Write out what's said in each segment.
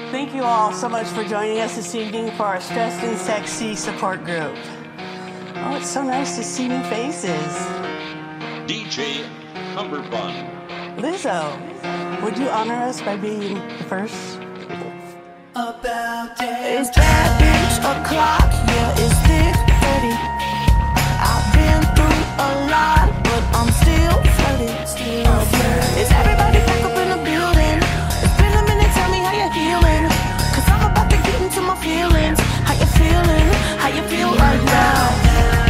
Thank you all so much for joining us this evening for our Stressed and Sexy support group. Oh, it's so nice to see new faces. DJ Cumberbund. Lizzo, would you honor us by being the first? About it's bad bitch o'clock, yeah, it's thick 30. I've been through a lot, but I'm still flirty. Is everybody back up in the building? It's been a minute, tell me how you're healing. Cause I'm about to get into my feelings. How you feeling? How you feel right now?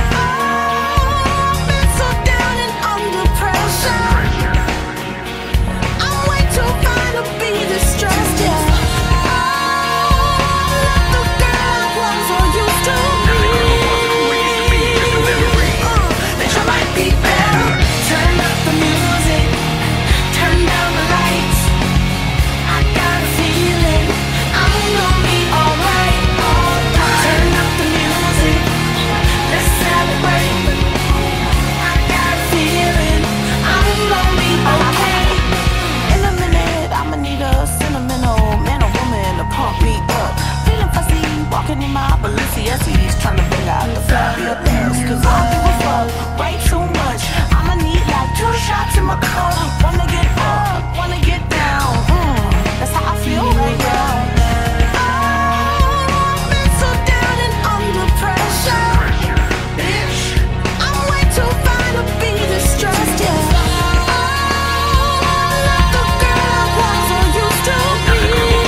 I've been so down and under pressure. I'm way too fine to be distressed, yeah. Walking in my Balenciennes, trying to bring out the flappier things. Cause I don't give a fuck, way too much. I'ma need like 2 shots in my cup. Wanna get up, wanna get down. That's how I feel right now. I've been so down and under pressure. Bitch, I'm way too fine to be distressed, yeah. I'm not the girl I was or used to be.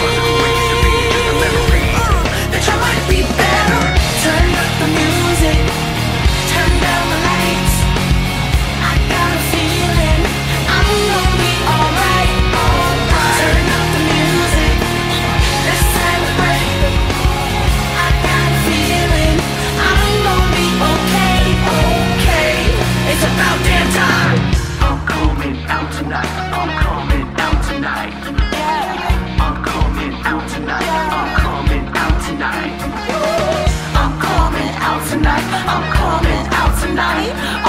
I might be better. Turn up the music, turn down the lights. I got a feeling I'm gonna be alright. Turn up the music, let's celebrate. I got a feeling I'm gonna be okay, okay. It's about damn time. I'm coming out tonight. I'm coming out tonight. Yeah. I'm coming out tonight. I'm coming out tonight. I'm coming out tonight. I'm coming out tonight.